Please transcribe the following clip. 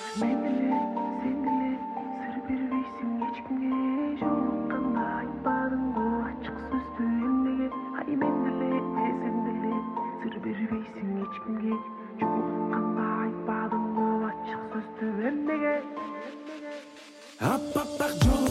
Мен деле, сен деле сыр бербейсиң эч кимге. Жолукканда айтпадыңбы ачык сөздү эмнеге? Ай мен деле, сен деле сыр бербейсиң эч кимге. Жолукканда айтпадыңбы ачык сөздү эмнеге? Ап-ап-ак жол